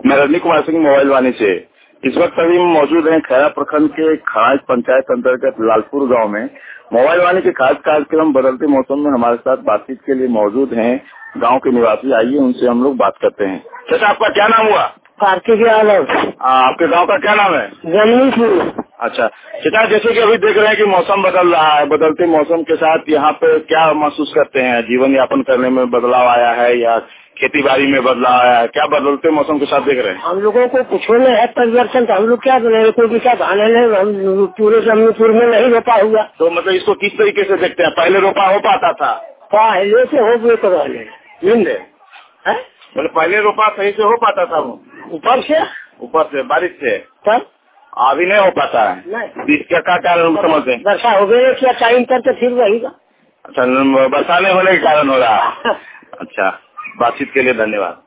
मैं रजनी कुमार सिंह मोबाइल वाणी से। इस वक्त अभी हम मौजूद हैं खैरा प्रखंड के खराज पंचायत अंतर्गत लालपुर गांव में। मोबाइल वाणी के खास कार्यक्रम बदलते मौसम में हमारे साथ बातचीत के लिए मौजूद हैं गांव के निवासी। आइए उनसे हम लोग बात करते हैं। चाचा, आपका क्या नाम हुआ? कार्तिक यादव। आपके गांव का क्या नाम है? जमीन। अच्छा चाचा, जैसे कि अभी देख रहे हैं कि मौसम बदल रहा है, बदलते मौसम के साथ यहाँ पे क्या महसूस करते हैं? जीवन यापन करने में बदलाव आया है या खेती बाड़ी में बदलाव आया है? क्या बदलते मौसम के साथ देख रहे हैं? हम लोगों को कुछ में है परिवर्तन, तो हम लोग क्या करें? कोई भी क्या धाने नहीं, हम पूरे जमीनपुर में नहीं रोपा हुआ। तो मतलब इसको किस तरीके से देखते हैं? पहले रोपा हो पाता था? पहले से हो गए तो मतलब पहले रोपा सही से हो पाता था? वो ऊपर से बारिश से तब अभी नहीं हो पाता है। नहीं, इसका क्या कारण समझते हैं? वर्षा हो गई क्या टाइम पर तो फिर रहेगा। अच्छा, वर्षा नहीं होने के कारण हो रहा है। अच्छा, बातचीत के लिए धन्यवाद।